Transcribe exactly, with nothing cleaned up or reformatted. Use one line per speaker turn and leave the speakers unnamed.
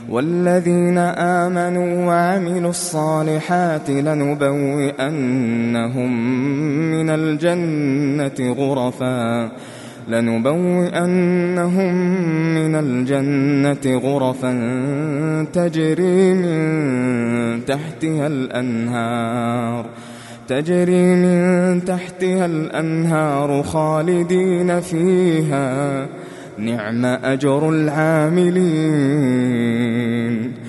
والذين آمنوا وعملوا الصالحات لنبوئنهم من الجنة غرفا لنبوئنهم من الجنة غرفا تجري من تحتها الأنهار تجري من تحتها الأنهار خالدين فيها نعم أجر العاملين